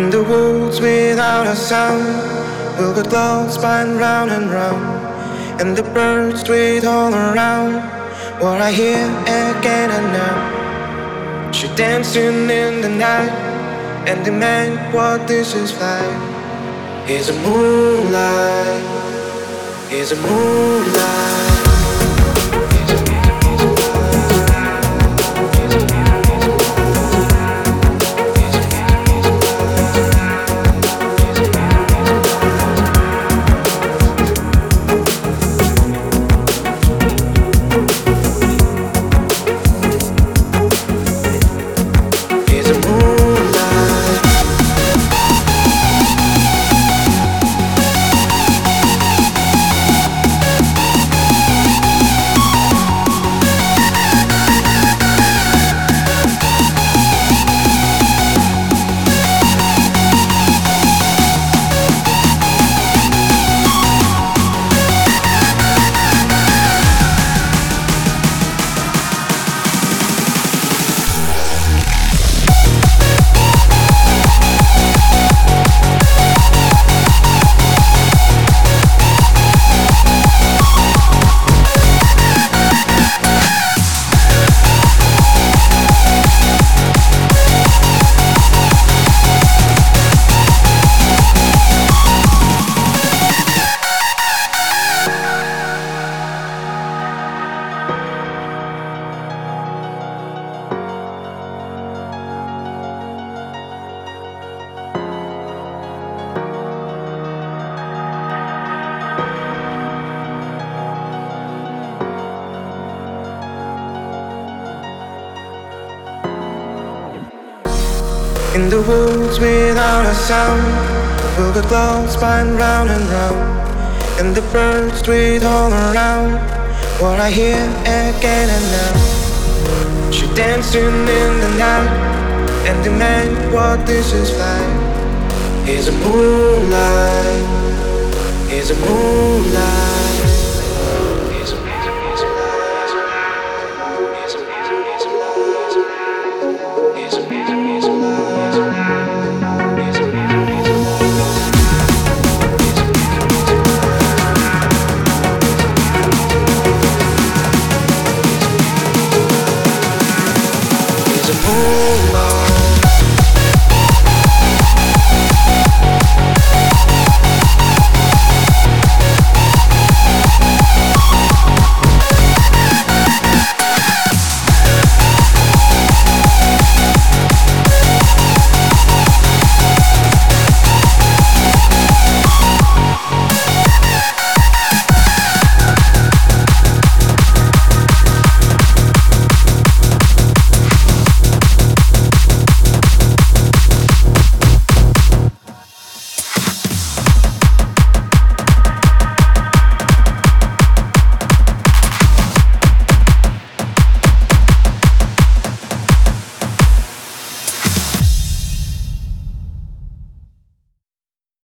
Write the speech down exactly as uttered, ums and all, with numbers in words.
In the woods without a sound, will the clouds spin round and round, and the birds tweet all around. What I hear again and now, she dancing in the night, and demand what this is like. Is a moonlight, is a moonlight. In the woods without a sound, will the clouds spin round and round, and the birds tweet all around. What I hear again and now, she dancing in the night, and demand what this is like. Is a moonlight, is a moonlight.